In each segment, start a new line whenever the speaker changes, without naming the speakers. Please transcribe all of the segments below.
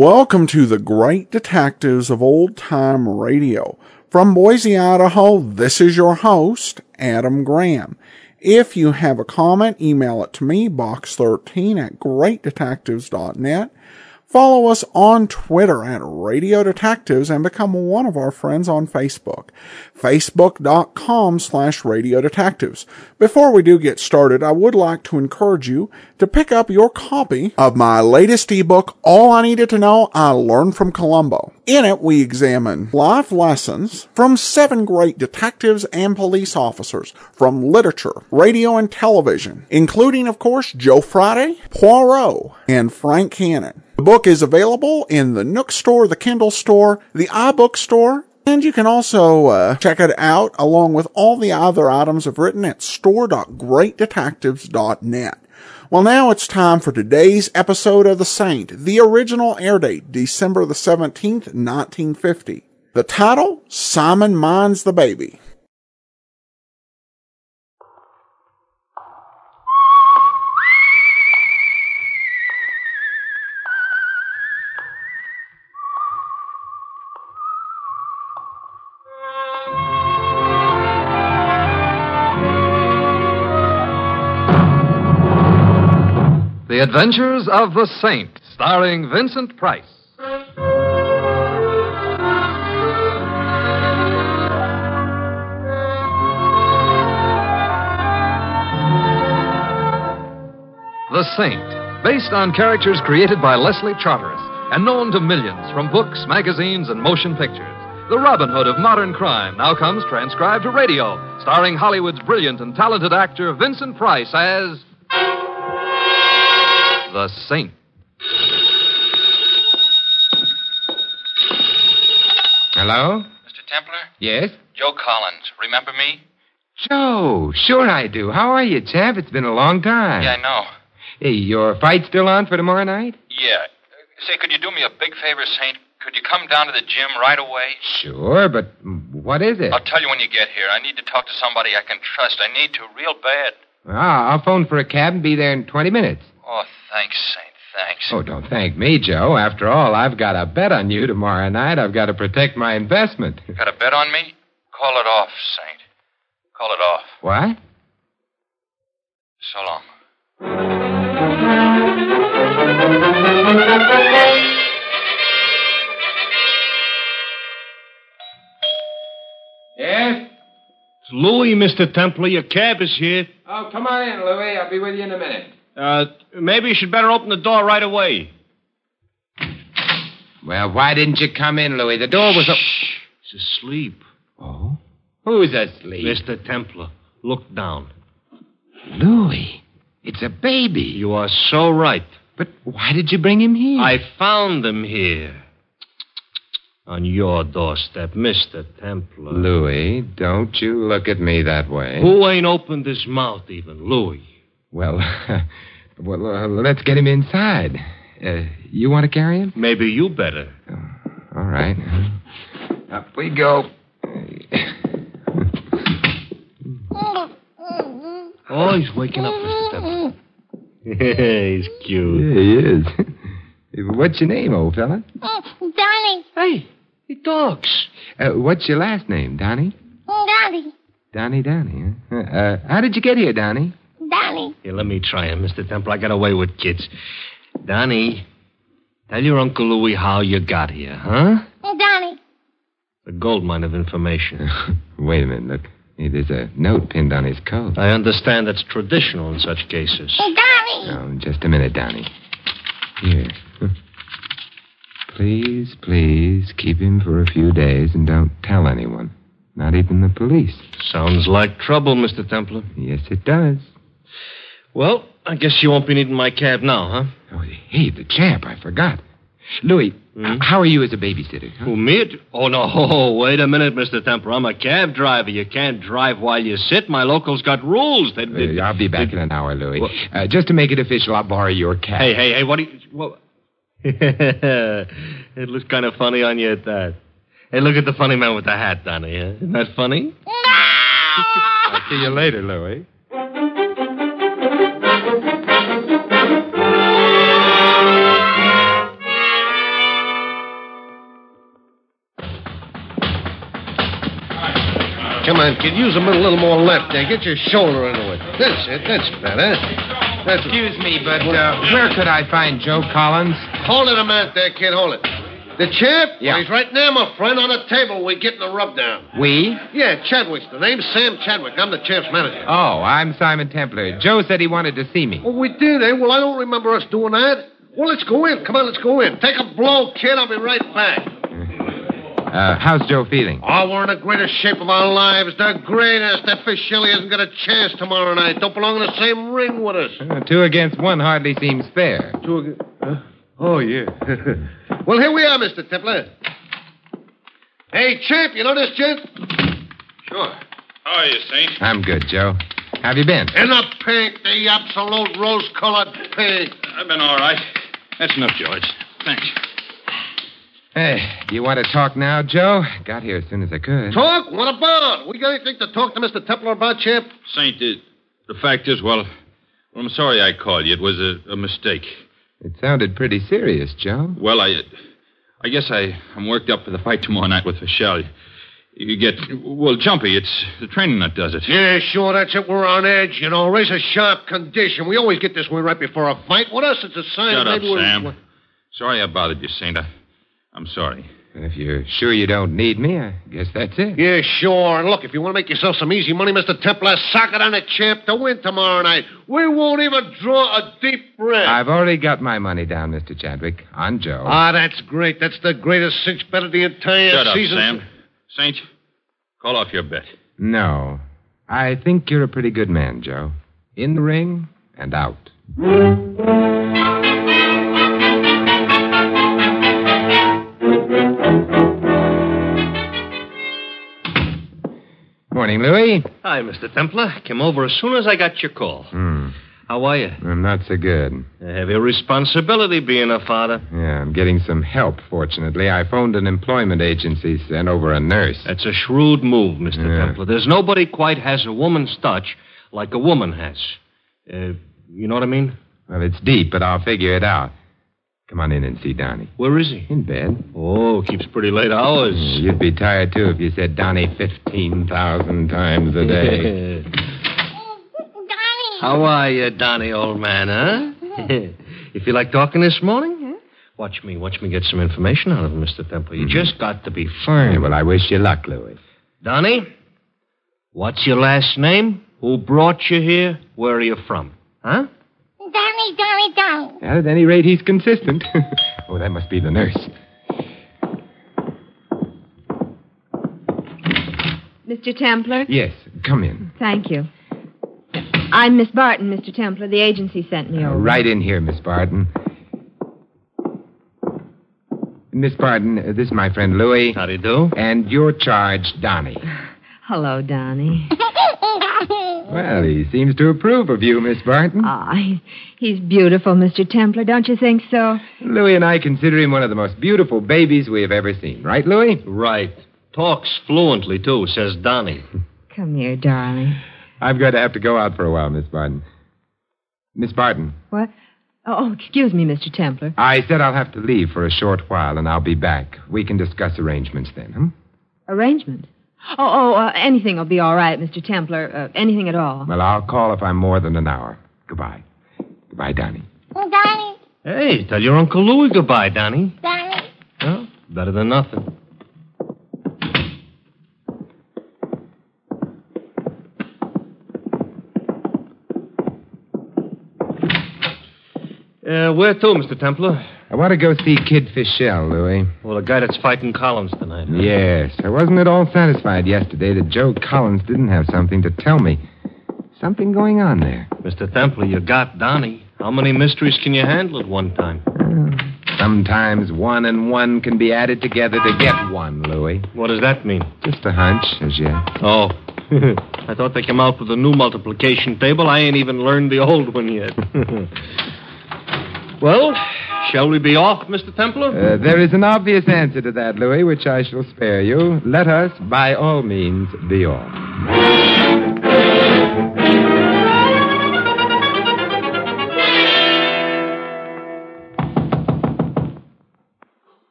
Welcome to the Great Detectives of Old Time Radio. From Boise, Idaho, this is your host, Adam Graham. If you have a comment, email it to me, box13@greatdetectives.net. Follow us on Twitter at Radio Detectives and become one of our friends on Facebook. Facebook.com/Radio Detectives. Before we do get started, I would like to encourage you to pick up your copy of my latest ebook, All I Needed to Know I Learned from Columbo. In it, we examine life lessons from 7 great detectives and police officers from literature, radio, and television, including, of course, Joe Friday, Poirot, and Frank Cannon. The book is available in the Nook Store, the Kindle Store, the iBook Store, and you can also check it out along with all the other items I've written at store.greatdetectives.net. Well, now it's time for today's episode of The Saint, the original air date, December the 17th, 1950. The title, Simon Minds the Baby.
The Adventures of the Saint, starring Vincent Price. The Saint, based on characters created by Leslie Charteris and known to millions from books, magazines, and motion pictures. The Robin Hood of modern crime now comes transcribed to radio, starring Hollywood's brilliant and talented actor Vincent Price as The Saint.
Hello?
Mr. Templar?
Yes?
Joe Collins. Remember me?
Joe, sure I do. How are you, champ? It's been a long time.
Yeah, I know.
Hey, your fight still on for tomorrow night?
Yeah. Say, could you do me a big favor, Saint? Could you come down to the gym right away?
Sure, but what is it?
I'll tell you when you get here. I need to talk to somebody I can trust. I need to real bad.
I'll phone for a cab and be there in 20 minutes.
Oh, thanks, Saint. Thanks.
Oh, don't thank me, Joe. After all, I've got a bet on you tomorrow night. I've got to protect my investment.
Got a bet on me? Call it off, Saint. Call it off.
What?
So long.
Yes?
It's Louis, Mr. Templar. Your cab is here.
Oh, come on in, Louis. I'll be with you in a minute.
Maybe you should better open the door right away.
Well, why didn't you come in, Louis? The door was...
He's asleep.
Oh? Who's asleep?
Mr. Templar, look down.
Louis, it's a baby.
You are so right.
But why did you bring him here?
I found him here. On your doorstep, Mr. Templar.
Louis, don't you look at me that way.
Who ain't opened his mouth even? Louis.
Well, let's get him inside. You want to carry him?
Maybe you better.
Oh, all right. Up we go.
Oh, he's waking up, Mr. Templar. He's cute.
Yeah, he is. What's your name, old fella?
Donnie.
Hey, he talks.
What's your last name, Donnie?
Donnie.
Donnie, huh? How did you get here, Donnie?
Donnie.
Here, let me try him, Mr. Templar. I got away with kids. Donnie, tell your Uncle Louis how you got here, huh?
Donnie.
A goldmine of information.
Wait a minute, look. There's a note pinned on his coat.
I understand that's traditional in such cases.
Donnie.
Oh, just a minute, Donnie. Here. Please keep him for a few days and don't tell anyone. Not even the police.
Sounds like trouble, Mr. Templar.
Yes, it does.
Well, I guess you won't be needing my cab now, huh?
Oh, hey, the champ, I forgot. Louis, how are you as a babysitter? Huh?
Who, me? Oh, no, wait a minute, Mr. Templar. I'm a cab driver. You can't drive while you sit. My locals got rules.
I'll be back in an hour, Louis. Just to make it official, I'll borrow your cab.
Hey, what do you... Well, it looks kind of funny on you at that. Hey, look at the funny man with the hat, Donnie. Huh? Isn't that funny?
I'll see you later, Louis.
Come on, kid. Use a little more left there. Get your shoulder into it. That's it. That's better.
Excuse me, but where could I find Joe Collins?
Hold it a minute there, kid. Hold it. The champ?
Yeah.
Well, he's right there, my friend, on the table. We're getting the rub down.
We?
Yeah, Chadwick's the name. Sam Chadwick. I'm the champ's manager.
Oh, I'm Simon Templar. Joe said he wanted to see me.
Well, we did, eh? Well, I don't remember us doing that. Well, let's go in. Come on, let's go in. Take a blow, kid. I'll be right back.
How's Joe feeling?
Oh, we're in the greatest shape of our lives. The greatest. That fish Shelley hasn't got a chance tomorrow night. Don't belong in the same ring with us.
2 against 1 hardly seems fair.
Oh, yeah. Well, here we are, Mr. Templar. Hey, champ, you know this gent?
Sure. How are you, Saint?
I'm good, Joe. How have you been?
In the pink, the absolute rose-colored pink.
I've been all right. That's enough, George. Thanks.
Hey, do you want to talk now, Joe? Got here as soon as I could.
Talk? What about? We got anything to talk to Mr. Templar about, champ?
Saint, the fact is, well, I'm sorry I called you. It was a mistake.
It sounded pretty serious, Joe.
Well, I guess I'm worked up for the fight tomorrow night with Michelle. You get, well, jumpy. It's the training that does it.
Yeah, sure, that's it. We're on edge, you know. Razor sharp condition. We always get this way right before a fight. With us, it's a sign
Shut
of
up,
maybe
Sam. Sorry I bothered you, Saint. I'm sorry.
If you're sure you don't need me, I guess that's it.
Yeah, sure. And look, if you want to make yourself some easy money, Mr. Templar, sock it on the champ to win tomorrow night. We won't even draw a deep breath.
I've already got my money down, Mr. Chadwick, on Joe.
Ah, that's great. That's the greatest cinch bet of the entire
Shut up,
season.
Sam. Saint, call off your bet.
No. I think you're a pretty good man, Joe. In the ring and out. Morning, Louis.
Hi, Mr. Templar. Came over as soon as I got your call. How are you?
I'm not so good.
A heavy responsibility being a father.
Yeah, I'm getting some help, fortunately. I phoned an employment agency, sent over a nurse.
That's a shrewd move, Mr.
Yeah.
Templar. There's nobody quite has a woman's touch like a woman has. You know what I mean?
Well, it's deep, but I'll figure it out. Come on in and see Donnie.
Where is he?
In bed.
Oh, keeps pretty late hours.
You'd be tired, too, if you said Donnie 15,000 times a day.
Donnie.
How are you, Donnie, old man, huh? You feel like talking this morning? Huh? Watch me get some information out of him, Mr. Templar. You just got to be firm.
Yeah, well, I wish you luck, Louis.
Donnie, what's your last name? Who brought you here? Where are you from? Huh?
Donnie.
Well, at any rate, he's consistent. Oh, that must be the nurse.
Mr. Templar?
Yes, come in.
Thank you. I'm Miss Barton, Mr. Templar. The agency sent me over.
Right in here, Miss Barton. Miss Barton, this is my friend Louis.
How do you do?
And your charge, Donnie.
Hello, Donnie.
Well, he seems to approve of you, Miss Barton.
He's beautiful, Mr. Templar. Don't you think so?
Louis and I consider him one of the most beautiful babies we have ever seen. Right, Louis?
Right. Talks fluently, too, says Donnie.
Come here, darling.
I'm going to have to go out for a while, Miss Barton. Miss Barton.
What? Oh, excuse me, Mr. Templar.
I said I'll have to leave for a short while, and I'll be back. We can discuss arrangements then,
Arrangement? Anything will be all right, Mr. Templar. Anything at all.
Well, I'll call if I'm more than an hour. Goodbye. Goodbye, Donnie.
Donnie.
Hey, tell your Uncle Louis goodbye, Donnie.
Donnie.
Well, better than nothing. Where to, Mr. Templar?
I want to go see Kid Fischel, Louis.
Well, the guy that's fighting Collins tonight. Huh?
Yes. I wasn't at all satisfied yesterday that Joe Collins didn't have something to tell me. Something going on there.
Mr. Templar, you got Donnie. How many mysteries can you handle at one time?
Sometimes 1 and 1 can be added together to get 1, Louis.
What does that mean?
Just a hunch, as yet.
Oh. I thought they came out with a new multiplication table. I ain't even learned the old one yet. Well, shall we be off, Mr. Templar?
There is an obvious answer to that, Louis, which I shall spare you. Let us, by all means, be off.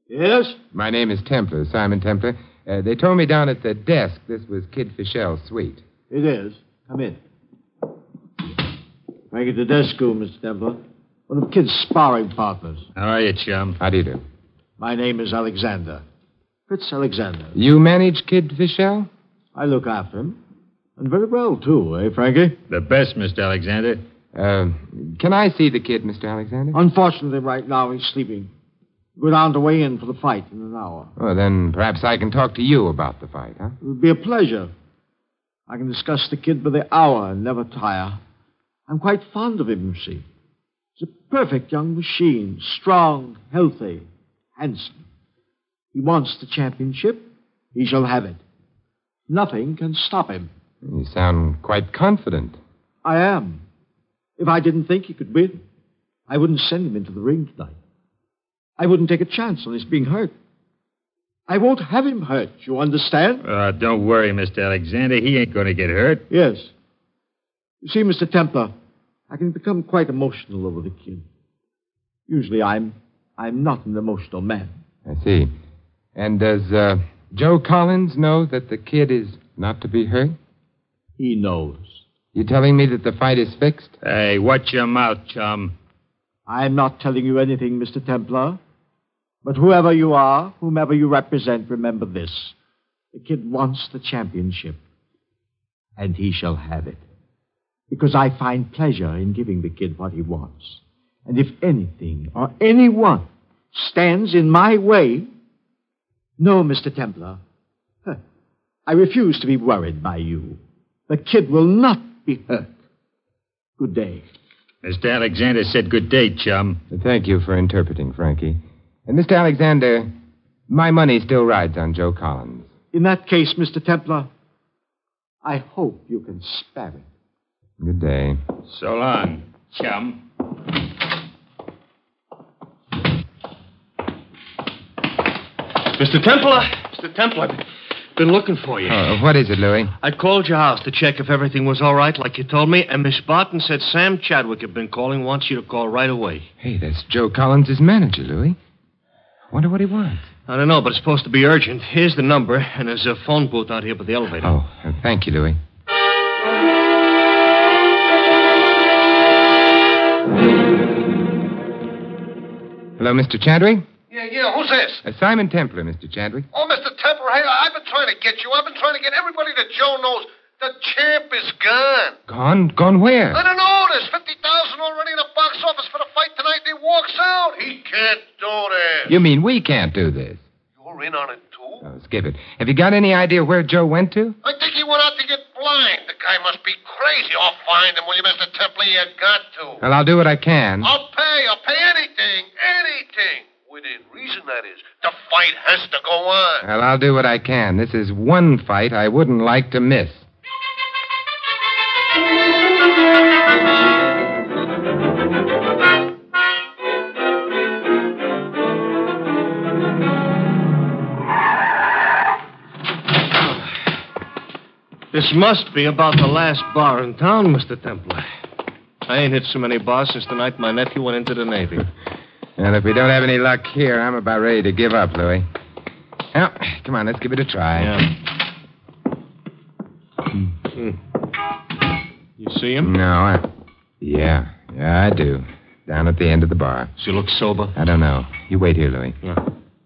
Yes?
My name is Templar, Simon Templar. They told me down at the desk this was Kid Fichelle's suite.
It is. Come in. Frankie Tedesco, Mr. Templar. One of Kid's sparring partners.
How are you, chum?
How do you do?
My name is Alexander. Fritz Alexander.
You manage Kid Fischel?
I look after him. And very well, too, eh, Frankie?
The best, Mr. Alexander.
Can I see the kid, Mr. Alexander?
Unfortunately, right now, he's sleeping. Go down to weigh in for the fight in an hour.
Well, then perhaps I can talk to you about the fight, huh?
It would be a pleasure. I can discuss the kid by the hour and never tire. I'm quite fond of him, you see. He's a perfect young machine. Strong, healthy, handsome. He wants the championship. He shall have it. Nothing can stop him.
You sound quite confident.
I am. If I didn't think he could win, I wouldn't send him into the ring tonight. I wouldn't take a chance on his being hurt. I won't have him hurt, you understand?
Don't worry, Mr. Alexander. He ain't going to get hurt.
Yes. You see, Mr. Templar, I can become quite emotional over the kid. Usually I'm not an emotional man.
I see. And does Joe Collins know that the kid is not to be hurt?
He knows.
You telling me that the fight is fixed?
Hey, watch your mouth, chum.
I'm not telling you anything, Mr. Templar. But whoever you are, whomever you represent, remember this. The kid wants the championship. And he shall have it. Because I find pleasure in giving the kid what he wants. And if anything or anyone stands in my way... No, Mr. Templar. I refuse to be worried by you. The kid will not be hurt. Good day.
Mr. Alexander said good day, chum.
Thank you for interpreting, Frankie. And Mr. Alexander, my money still rides on Joe Collins.
In that case, Mr. Templar, I hope you can spare it.
Good day.
So long, chum. Mr. Templar! Mr. Templar, I've been looking for you.
What is it, Louis?
I called your house to check if everything was all right, like you told me, and Miss Barton said Sam Chadwick had been calling, wants you to call right away.
Hey, that's Joe Collins' manager, Louis. Wonder what he wants.
I don't know, but it's supposed to be urgent. Here's the number, and there's a phone booth out here by the elevator.
Oh, thank you, Louis. Hello, Mr. Chadwick?
Yeah, who's this?
Simon Templar, Mr. Chadwick.
Oh, Mr. Templar, hey, I've been trying to get you. I've been trying to get everybody that Joe knows. The champ is gone.
Gone? Gone where?
I don't know. There's $50,000 already in the box office for the fight tonight, and he walks out. He can't do this.
You mean we can't do this?
You're in on it, too?
Oh, skip it. Have you got any idea where Joe went to?
I think he went out to get blind. The guy must be crazy. I'll find him, will you, Mr. Templar? You got to.
Well, I'll do what I can.
I'll pay anything. Within reason, that is. The fight has to go on.
Well, I'll do what I can. This is one fight I wouldn't like to miss.
This must be about the last bar in town, Mr. Templar. I ain't hit so many bars since the night my nephew went into the Navy.
And if we don't have any luck here, I'm about ready to give up, Louis. Well, come on, let's give it a try.
Yeah. You see him?
No, Yeah, I do. Down at the end of the bar.
Does he look sober?
I don't know. You wait here, Louis.
Yeah.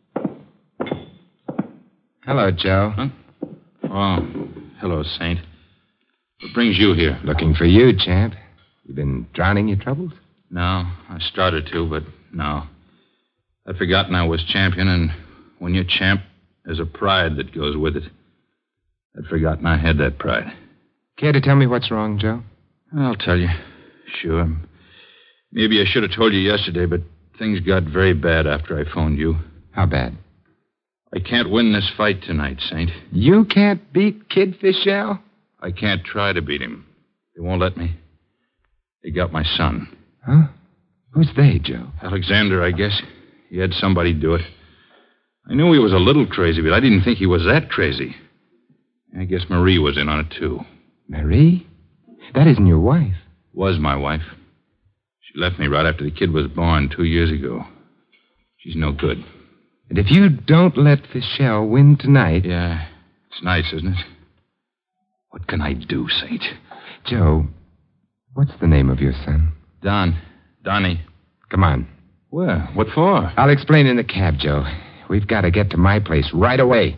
Hello, Joe.
Huh? Oh, hello, Saint. What brings you here?
Looking for you, champ. You been drowning your troubles?
No, I started to, but no. I'd forgotten I was champion, and when you're champ, there's a pride that goes with it. I'd forgotten I had that pride.
Care to tell me what's wrong, Joe?
I'll tell you. Sure. Maybe I should have told you yesterday, but things got very bad after I phoned you.
How bad?
I can't win this fight tonight, Saint.
You can't beat Kid Fischel?
I can't try to beat him. They won't let me. They got my son.
Huh? Who's they, Joe?
Alexander, I guess. He had somebody do it. I knew he was a little crazy, but I didn't think he was that crazy. I guess Marie was in on it, too.
Marie? That isn't your wife.
Was my wife. She left me right after the kid was born 2 years ago. She's no good.
And if you don't let Fischel win tonight...
Yeah, it's nice, isn't it? What can I do, Saint?
Joe, what's the name of your son?
Donnie.
Come on.
Where? What for?
I'll explain in the cab, Joe. We've got to get to my place right away.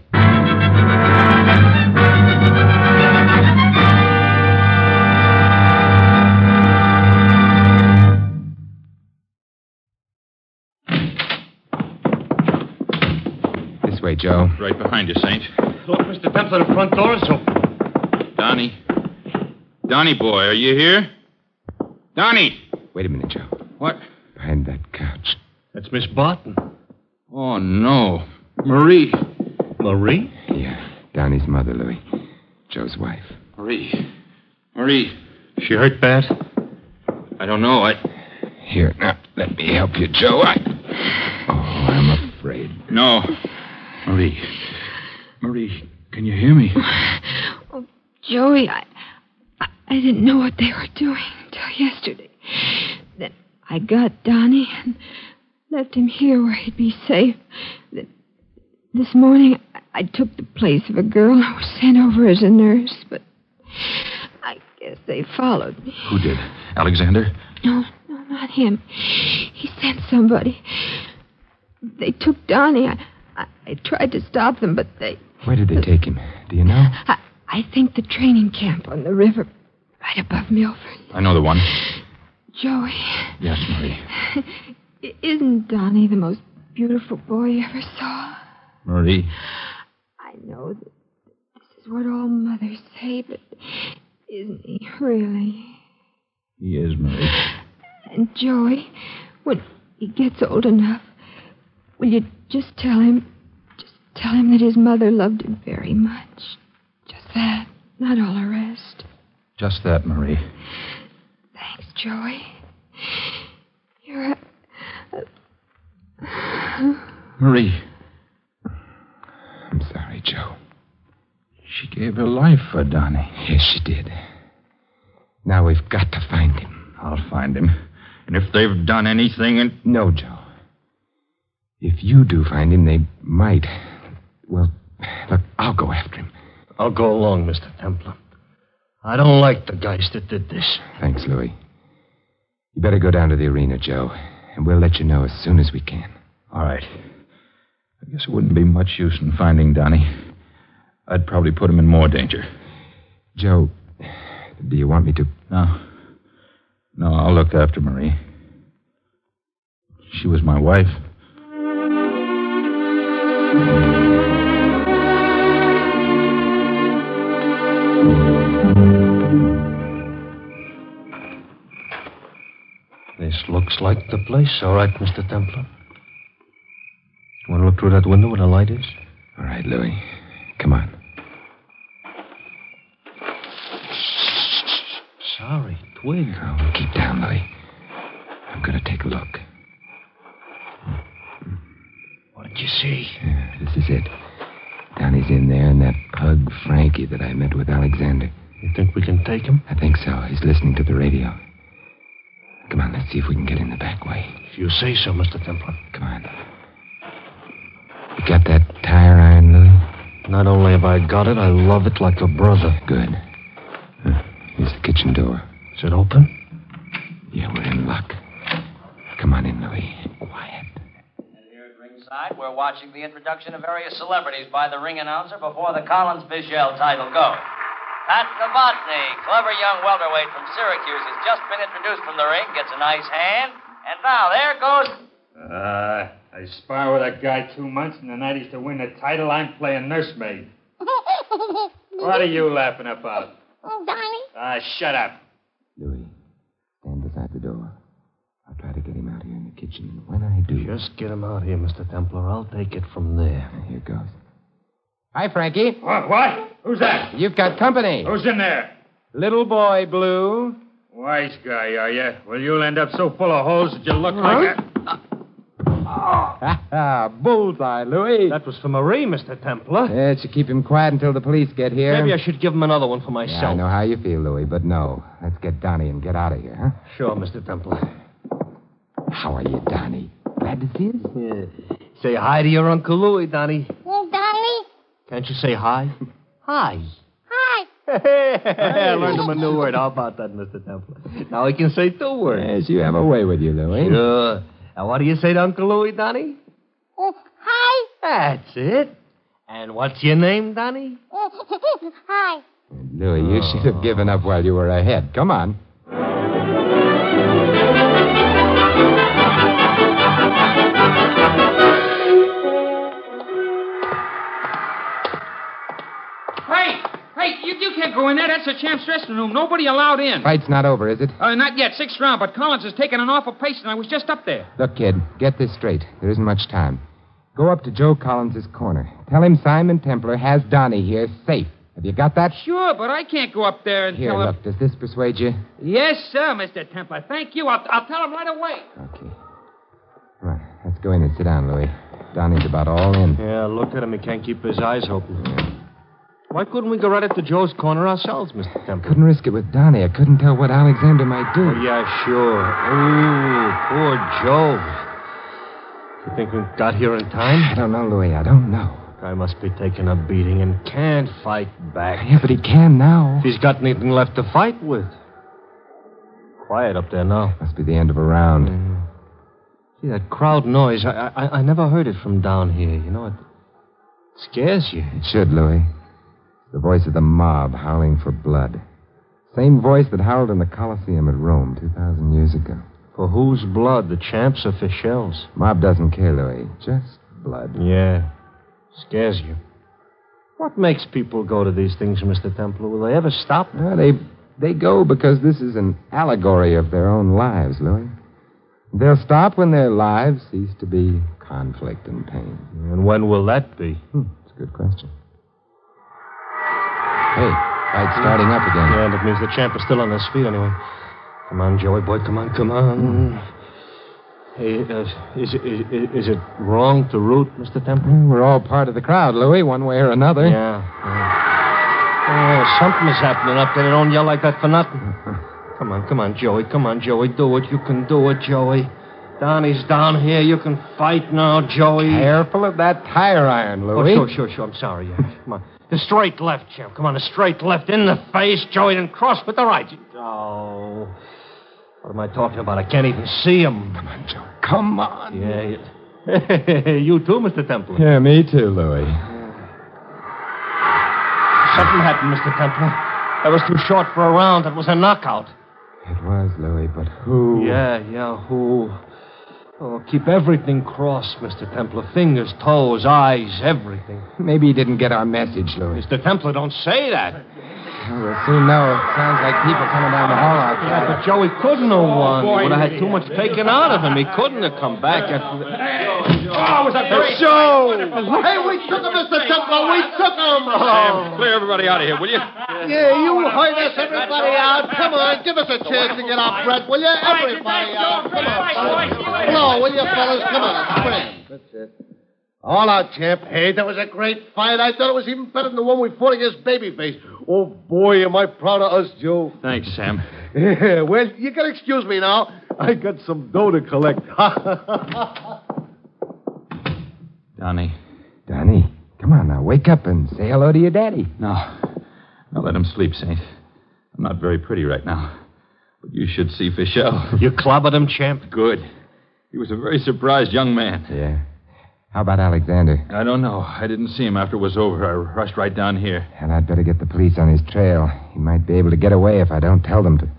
This way, Joe.
Right behind you, Saint.
Look, Mr. Templar, the front door is open.
Donnie boy, are you here? Donnie!
Wait a minute, Joe.
What?
Behind that couch.
That's Miss Barton.
Oh, no. Marie.
Marie?
Yeah, Donnie's mother, Louis. Joe's wife.
Marie.
She hurt bad?
I don't know.
Here, now, let me help you, Joe. I'm afraid.
No. Marie, can you hear me?
Oh, Joey, I didn't know what they were doing until yesterday. Then I got Donnie and left him here where he'd be safe. This morning, I took the place of a girl who was sent over as a nurse, but I guess they followed me.
Who did? Alexander?
No, not him. He sent somebody. They took Donnie. I tried to stop them, but they...
Where did they take him? Do you know?
I think the training camp on the river, right above Milford.
I know the one.
Joey.
Yes, Marie.
Isn't Donnie the most beautiful boy you ever saw?
Marie.
I know that this is what all mothers say, but isn't he really?
He is, Marie.
And Joey, when he gets old enough, will you just tell him that his mother loved him very much? Just that, not all the rest.
Just that, Marie.
Thanks, Joey. You're
Marie.
I'm sorry, Joe.
She gave her life for Donnie.
Yes, she did. Now we've got to find him.
I'll find him. And if they've done anything...
No, Joe. If you do find him, they might. Well, look, I'll go after him.
I'll go along, Mr. Templar. I don't like the guys that did this.
Thanks, Louis. You better go down to the arena, Joe, and we'll let you know as soon as we can.
All right. I guess it wouldn't be much use in finding Donnie. I'd probably put him in more danger.
Joe, do you want me to?
No, I'll look after Marie. She was my wife.
This looks like the place, all right, Mr. Templar. Want to look through that window where the light is?
All right, Louis. Come on.
Sorry, twig.
Oh, keep down, Louis. I'm going to take a look.
What did you see?
Yeah, this is it. Donnie's in there, and that pug, Frankie, that I met with Alexander.
You think we can take him?
I think so. He's listening to the radio. Come on, let's see if we can get in the back way.
If you say so, Mr. Templar.
Come on. You got that tire iron, Louis?
Not only have I got it, I love it like a brother.
Good. Here's the kitchen door.
Is it open?
Yeah, we're in luck. Come on in, Louis. Quiet.
And here at ringside, we're watching the introduction of various celebrities by the ring announcer before the Collins-Fischel title go. Pat Novotny, clever young welterweight from Syracuse, has just been introduced from the ring, gets a nice hand, and now there goes...
I spar with a guy 2 months, and the night he's to win the title, I'm playing nursemaid. What are you laughing about?
Donnie?
Shut up.
Louis, stand beside the door. I'll try to get him out here in the kitchen, and when I do...
Just get him out here, Mr. Templar. I'll take it from there.
Here goes. Hi, Frankie.
What? Who's that?
You've got company.
Who's in there?
Little boy, Blue.
Wise guy, are you? Well, you'll end up so full of holes that you look like a...
Bullseye, Louis.
That was for Marie, Mr. Templar.
It should keep him quiet until the police get here.
Maybe I should give him another one for myself.
Yeah, I know how you feel, Louis, but no. Let's get Donnie and get out of here, huh?
Sure, Mr. Templar.
How are you, Donnie? Glad to see us?
Yeah. Say hi to your Uncle Louie, Donnie.
Donnie?
Can't you say hi? Hi.
Hi.
I learned him a new word. How about that, Mr. Templar? Now he can say 2 words.
Yes, you have a way with you, Louie.
Sure. Now, what do you say to Uncle Louie, Donnie?
Hi.
That's it. And what's your name, Donnie?
Hi.
Louie, you should have given up while you were ahead. Come on.
Hey, you can't go in there. That's the champ's dressing room. Nobody allowed in.
Fight's not over, is it?
Not yet. 6th round, but Collins has taken an awful pace, and I was just up there.
Look, kid, get this straight. There isn't much time. Go up to Joe Collins' corner. Tell him Simon Templar has Donnie here safe. Have you got that?
Sure, but I can't go up there and
Here,
tell him...
look, does this persuade you?
Yes, sir, Mr. Templar. Thank you. I'll tell him right away.
Okay. Come on, let's go in and sit down, Louie. Donnie's about all in.
Yeah, look at him. He can't keep his eyes open. Why couldn't we go right up to Joe's corner ourselves, Mr. Templar?
Couldn't risk it with Donnie. I couldn't tell what Alexander might do.
Oh, yeah, sure. Ooh, poor Joe. You think we got here in time?
I don't know, Louie. I don't know.
Guy must be taking a beating and can't fight back.
Yeah, but he can now.
If he's got anything left to fight with. Quiet up there now.
Must be the end of a round.
See, that crowd noise, I never heard it from down here. You know, it scares you.
It should, Louie. The voice of the mob howling for blood. Same voice that howled in the Colosseum at Rome 2,000 years ago.
For whose blood? The champs or Fichel's?
Mob doesn't care, Louie. Just blood.
Yeah. Scares you. What makes people go to these things, Mr. Templar? Will they ever stop?
No, they go because this is an allegory of their own lives, Louie. They'll stop when their lives cease to be conflict and pain.
And when will that be?
That's a good question. Hey, fight's starting up again.
Yeah, that means the champ is still on his feet anyway. Come on, Joey boy, come on. Hey, is it wrong to root, Mr. Templar?
We're all part of the crowd, Louie, one way or another.
Yeah. Oh, something is happening up there. They don't yell like that for nothing. Come on, Joey. Come on, Joey. Do it. You can do it, Joey. Donnie's down here. You can fight now, Joey.
Careful of that tire iron, Louie.
Oh, sure. I'm sorry. Come on. The straight left, champ. Come on, the straight left in the face, Joey, then cross with the right. Oh. What am I talking about? I can't even see him.
Come on, Joe. Come on.
Yeah. You too, Mr. Templar?
Yeah, me too, Louie.
Something happened, Mr. Templar. That was too short for a round. That was a knockout.
It was, Louie, but who?
Yeah, who? Oh, keep everything crossed, Mr. Templar. Fingers, toes, eyes, everything.
Maybe he didn't get our message, Louie.
Mr. Templar, don't say that.
We'll soon know. It sounds like people coming down the hall outside.
Yeah, but Joey couldn't have won. He would have had too much taken out of him. He couldn't have come back after the...
Oh, was that great?
Joe! Hey, we took him, Mr. Templar. We took him.
Sam, clear everybody out of here, will you?
Yeah, you heard us, everybody out. Come on, give us a chance to get our breath, will you? Everybody out. Come on. Blow, will you, fellas? Come on, scram. That's it. All out, champ. Hey, that was a great fight. I thought it was even better than the one we fought against Babyface. Oh, boy, am I proud of us, Joe.
Thanks, Sam.
Yeah, well, you can excuse me now. I got some dough to collect.
Donnie.
Donnie, come on now. Wake up and say hello to your daddy.
No, let him sleep, Saint. I'm not very pretty right now. But you should see Fischel.
You clobbered him, champ?
Good. He was a very surprised young man.
Yeah. How about Alexander?
I don't know. I didn't see him after it was over. I rushed right down here.
And I'd better get the police on his trail. He might be able to get away if I don't tell them to.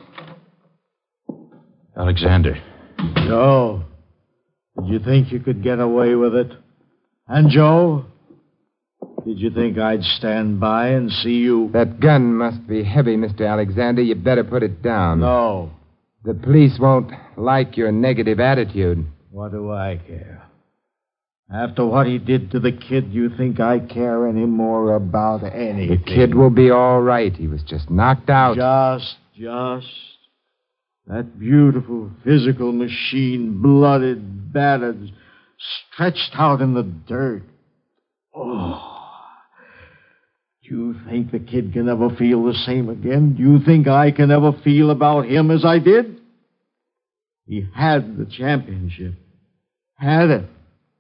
Alexander.
Joe, did you think you could get away with it? And Joe, did you think I'd stand by and see you?
That gun must be heavy, Mr. Alexander. You better put it down.
No.
The police won't like your negative attitude.
What do I care? After what he did to the kid, you think I care any more about anything?
The kid will be all right. He was just knocked out.
Just. That beautiful physical machine, blooded, battered, stretched out in the dirt. Oh. Do you think the kid can ever feel the same again? Do you think I can ever feel about him as I did? He had the championship. Had it.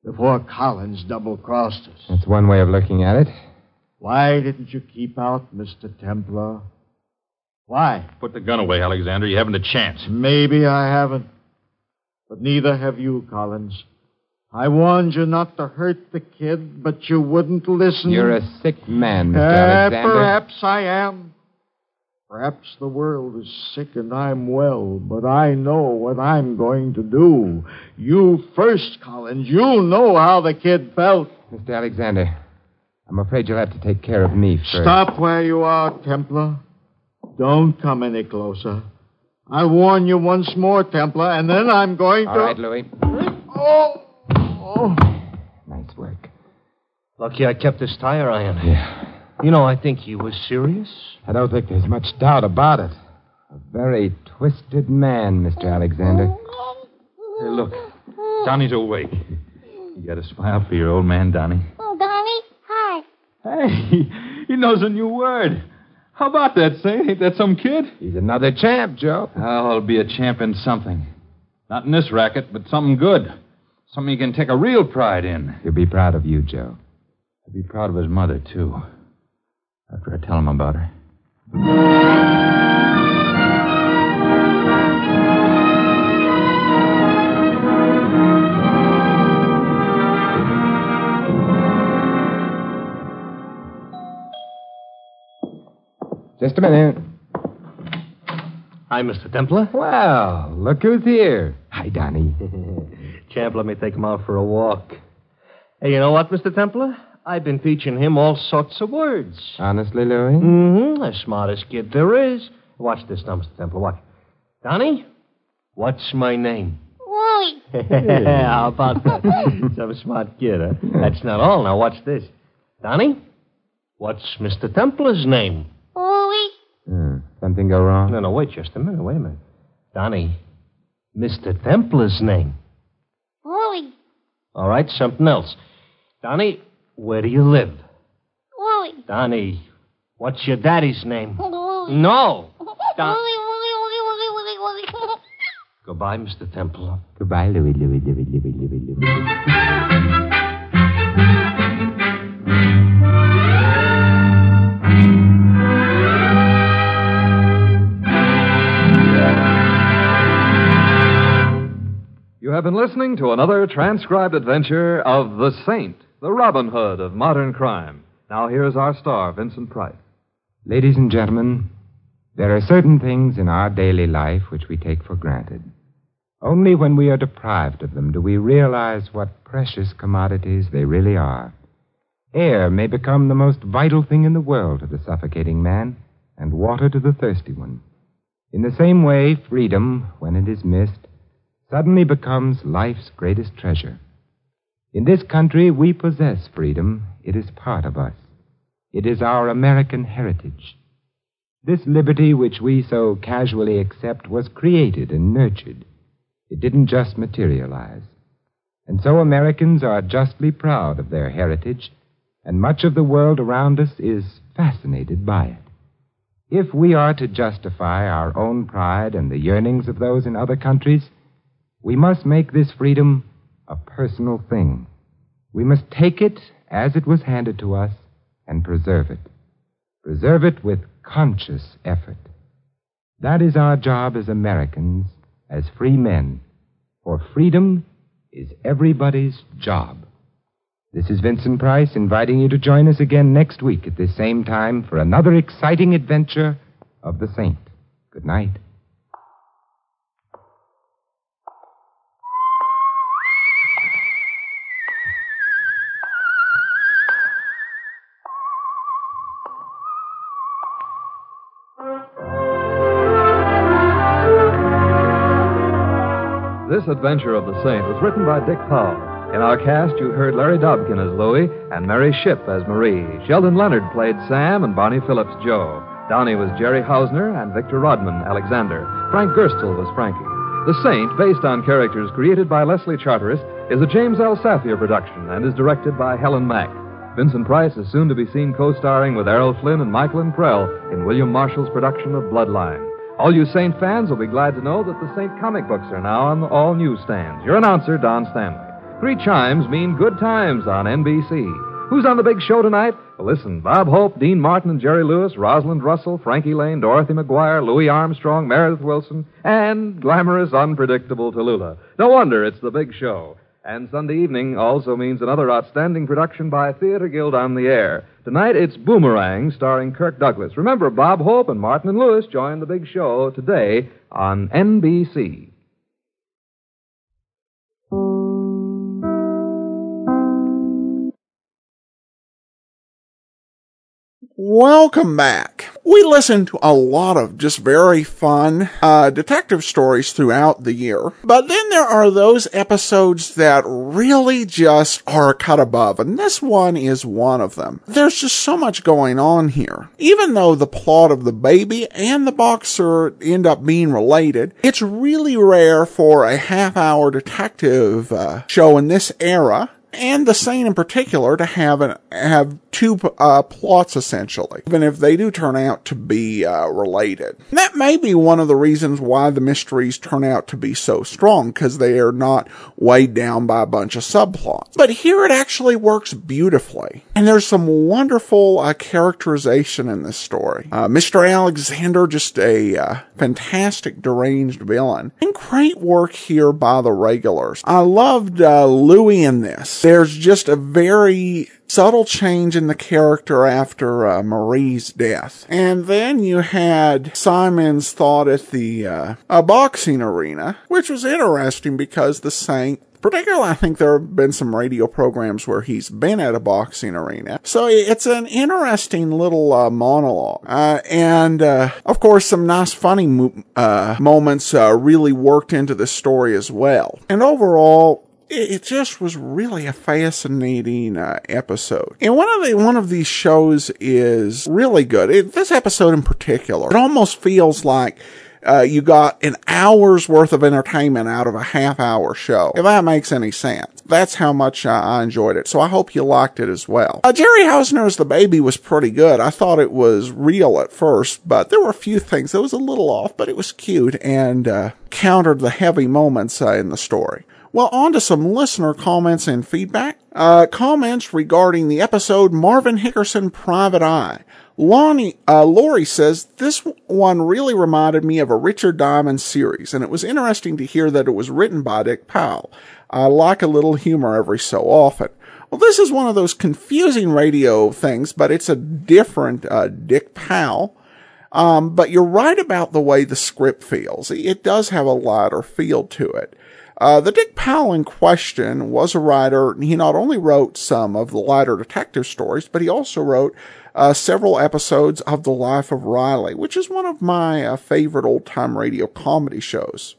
before Collins double-crossed us.
That's one way of looking at it.
Why didn't you keep out Mr. Templar? Why?
Put the gun away, Alexander. You haven't a chance.
Maybe I haven't. But neither have you, Collins. I warned you not to hurt the kid, but you wouldn't listen.
You're a sick man, Mr. Alexander.
Perhaps I am. Perhaps the world is sick and I'm well, but I know what I'm going to do. You first, Collins. You know how the kid felt.
Mr. Alexander, I'm afraid you'll have to take care of me first.
Stop where you are, Templar. Don't come any closer. I'll warn you once more, Templar, and then I'm going to...
All right, Louis.
Oh!
Nice work.
Lucky I kept this tire iron.
Yeah.
You know, I think he was serious.
I don't think there's much doubt about it. A very twisted man, Mr. Alexander.
Hey, look. Donnie's awake. You got a smile for your old man, Donnie.
Oh, Donnie, hi.
Hey, he knows a new word. How about that, Saint? Ain't that some kid?
He's another champ, Joe.
Oh, I'll be a champ in something. Not in this racket, but something good. Something he can take a real pride in.
He'll be proud of you, Joe.
He'll be proud of his mother, too. After I tell him about her.
Just a minute.
Hi, Mr. Templar.
Well, look who's here. Hi, Donnie.
Champ, let me take him out for a walk. Hey, you know what, Mr. Templar? I've been teaching him all sorts of words.
Honestly, Louis?
Mm-hmm. The smartest kid there is. Watch this now, Mr. Templar. Watch. Donnie, what's my name?
Wooly.
How about that? Some smart kid, huh? That's not all. Now, watch this. Donnie, what's Mr. Templar's name?
Wooly.
Something go wrong?
No, wait just a minute. Wait a minute. Donnie, Mr. Templar's name.
Wooly.
All right, something else. Donnie, where do you live?
Wooly.
Donnie, what's your daddy's name?
Wooly.
No.
Wooly, Wooly.
Goodbye, Mr. Templar.
Goodbye, Louis.
You have been listening to another transcribed adventure of The Saint, the Robin Hood of modern crime. Now here's our star, Vincent Price.
Ladies and gentlemen, there are certain things in our daily life which we take for granted. Only when we are deprived of them do we realize what precious commodities they really are. Air may become the most vital thing in the world to the suffocating man, and water to the thirsty one. In the same way, freedom, when it is missed, suddenly becomes life's greatest treasure. In this country, we possess freedom. It is part of us. It is our American heritage. This liberty which we so casually accept was created and nurtured. It didn't just materialize. And so Americans are justly proud of their heritage, and much of the world around us is fascinated by it. If we are to justify our own pride and the yearnings of those in other countries, we must make this freedom a personal thing. We must take it as it was handed to us and preserve it. Preserve it with conscious effort. That is our job as Americans, as free men. For freedom is everybody's job. This is Vincent Price inviting you to join us again next week at this same time for another exciting adventure of the Saint. Good night.
This adventure of the Saint was written by Dick Powell. In our cast, you heard Larry Dobkin as Louie and Mary Shipp as Marie. Sheldon Leonard played Sam and Barney Phillips Joe. Donnie was Jerry Hausner and Victor Rodman Alexander. Frank Gerstle was Frankie. The Saint, based on characters created by Leslie Charteris, is a James L. Safier production and is directed by Helen Mack. Vincent Price is soon to be seen co-starring with Errol Flynn and Michael Prell in William Marshall's production of Bloodline. All you Saint fans will be glad to know that the Saint comic books are now on all newsstands. Your announcer, Don Stanley. 3 chimes mean good times on NBC. Who's on the big show tonight? Well, listen, Bob Hope, Dean Martin and Jerry Lewis, Rosalind Russell, Frankie Lane, Dorothy McGuire, Louis Armstrong, Meredith Wilson, and glamorous, unpredictable Tallulah. No wonder it's the big show. And Sunday evening also means another outstanding production by Theater Guild on the Air. Tonight it's Boomerang, starring Kirk Douglas. Remember, Bob Hope and Martin and Lewis join the big show today on NBC.
Welcome back. We listen to a lot of just very fun detective stories throughout the year, but then there are those episodes that really just are cut above, and this one is one of them. There's just so much going on here. Even though the plot of The Baby and The Boxer end up being related, it's really rare for a half-hour detective show in this era, and The Saint in particular, to have two plots, essentially, even if they do turn out to be related. And that may be one of the reasons why the mysteries turn out to be so strong, because they are not weighed down by a bunch of subplots. But here it actually works beautifully. And there's some wonderful characterization in this story. Mr. Alexander, just a fantastic deranged villain. And great work here by the regulars. I loved Louis in this. There's just a very subtle change in the character after Marie's death. And then you had Simon's thought at the boxing arena, which was interesting because the Saint, particularly, I think there have been some radio programs where he's been at a boxing arena. So it's an interesting little monologue. And of course, some nice funny moments really worked into the story as well. And overall, it just was really a fascinating episode. And one of these shows is really good. This episode in particular, it almost feels like you got an hour's worth of entertainment out of a half-hour show, if that makes any sense. That's how much I enjoyed it, so I hope you liked it as well. Jerry Hausner's The Baby was pretty good. I thought it was real at first, but there were a few things that was a little off, but it was cute and countered the heavy moments in the story. Well, on to some listener comments and feedback. Comments regarding the episode Marvin Hickerson Private Eye. Lori says, this one really reminded me of a Richard Diamond series, and it was interesting to hear that it was written by Dick Powell. I like a little humor every so often. Well, this is one of those confusing radio things, but it's a different Dick Powell. But you're right about the way the script feels. It does have a lighter feel to it. The Dick Powell in question was a writer. He not only wrote some of the lighter detective stories, but he also wrote several episodes of The Life of Riley, which is one of my favorite old-time radio comedy shows.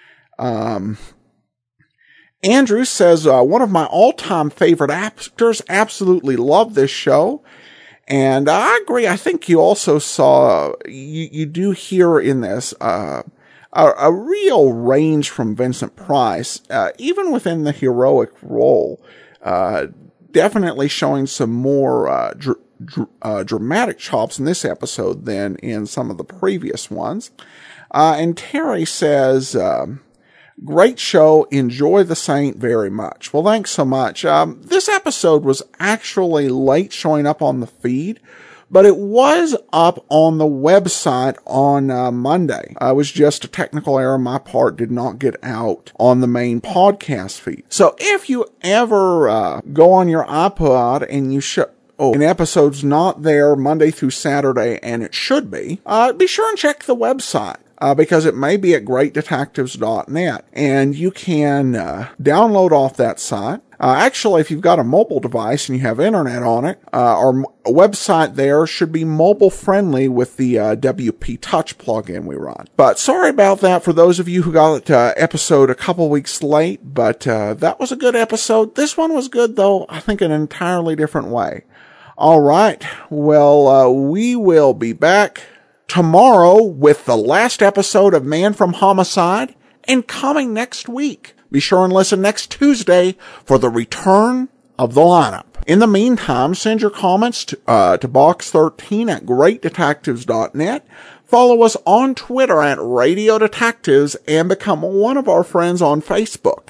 Andrew says, one of my all-time favorite actors, absolutely love this show. And I agree. I think you also saw, you do hear in this, a real range from Vincent Price, even within the heroic role, definitely showing some more dramatic chops in this episode than in some of the previous ones. And Terry says, great show, enjoy The Saint very much. Well, thanks so much. This episode was actually late showing up on the feed, but it was up on the website on Monday. It was just a technical error on my part, did not get out on the main podcast feed. So if you ever go on your iPod and you an episode's not there Monday through Saturday, and it should be sure and check the website. Because it may be at greatdetectives.net, and you can download off that site. Actually, if you've got a mobile device and you have internet on it, our website there should be mobile friendly with the WP Touch plugin we run. But sorry about that for those of you who got episode a couple weeks late, but that was a good episode. This one was good, though, I think in an entirely different way. All right, well, we will be back tomorrow with the last episode of Man from Homicide, and coming next week. Be sure and listen next Tuesday for the return of the lineup. In the meantime, send your comments to box13 at greatdetectives.net. Follow us on Twitter at Radio Detectives and become one of our friends on Facebook.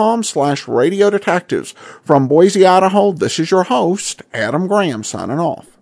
Facebook.com/Radio Detectives. From Boise, Idaho, this is your host, Adam Graham, signing off.